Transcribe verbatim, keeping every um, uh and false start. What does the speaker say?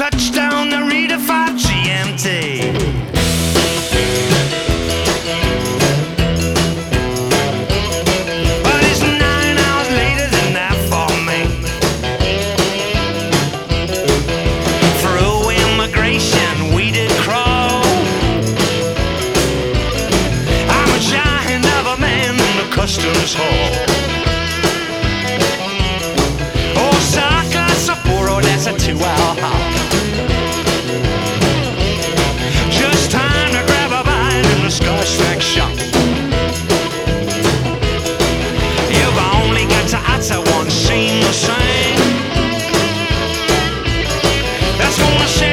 touchdown, Narita five G M T. But it's nine hours later than that for me. Through immigration we did crawl. I'm a giant of a man in the customs hall. Osaka, Sapporo, that's a two-hour hop. Just time to grab a bite in the Scotch snack shop. You've only got to utter one seamless thing that's gonna set